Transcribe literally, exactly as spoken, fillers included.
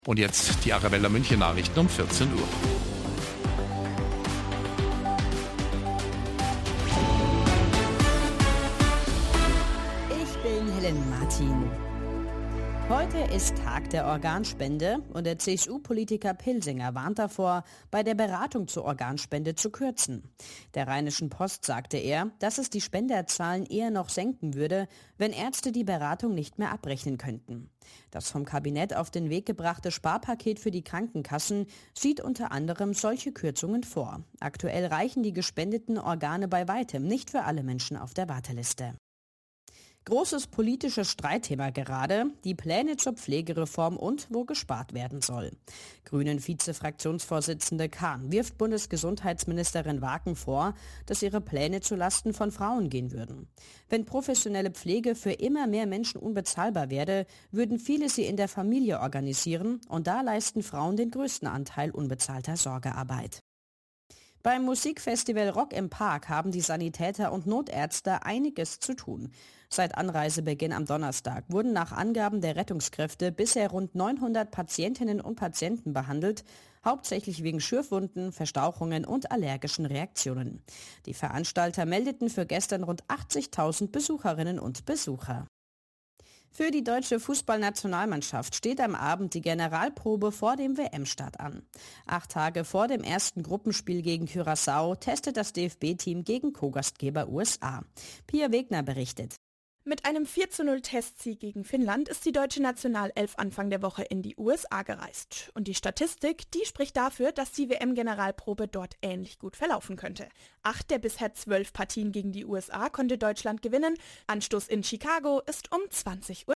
Und jetzt die Arabella München Nachrichten um vierzehn Uhr. Ich bin Helen Martin. Heute ist Tag der Organspende und der C S U-Politiker Pilsinger warnt davor, bei der Beratung zur Organspende zu kürzen. Der Rheinischen Post sagte er, dass es die Spenderzahlen eher noch senken würde, wenn Ärzte die Beratung nicht mehr abrechnen könnten. Das vom Kabinett auf den Weg gebrachte Sparpaket für die Krankenkassen sieht unter anderem solche Kürzungen vor. Aktuell reichen die gespendeten Organe bei weitem nicht für alle Menschen auf der Warteliste. Großes politisches Streitthema gerade, die Pläne zur Pflegereform und wo gespart werden soll. Grünen-Vize-Fraktionsvorsitzende Kahn wirft Bundesgesundheitsministerin Waken vor, dass ihre Pläne zulasten von Frauen gehen würden. Wenn professionelle Pflege für immer mehr Menschen unbezahlbar werde, würden viele sie in der Familie organisieren und da leisten Frauen den größten Anteil unbezahlter Sorgearbeit. Beim Musikfestival Rock im Park haben die Sanitäter und Notärzte einiges zu tun. Seit Anreisebeginn am Donnerstag wurden nach Angaben der Rettungskräfte bisher rund neunhundert Patientinnen und Patienten behandelt, hauptsächlich wegen Schürfwunden, Verstauchungen und allergischen Reaktionen. Die Veranstalter meldeten für gestern rund achtzigtausend Besucherinnen und Besucher. Für die deutsche Fußballnationalmannschaft steht am Abend die Generalprobe vor dem W M-Start an. Acht Tage vor dem ersten Gruppenspiel gegen Curaçao testet das D F B-Team gegen Co-Gastgeber U S A. Pia Wegner berichtet. Mit einem vier zu null Testsieg gegen Finnland ist die deutsche Nationalelf Anfang der Woche in die U S A gereist. Und die Statistik, die spricht dafür, dass die W M-Generalprobe dort ähnlich gut verlaufen könnte. Acht der bisher zwölf Partien gegen die U S A konnte Deutschland gewinnen. Anstoß in Chicago ist um zwanzig Uhr.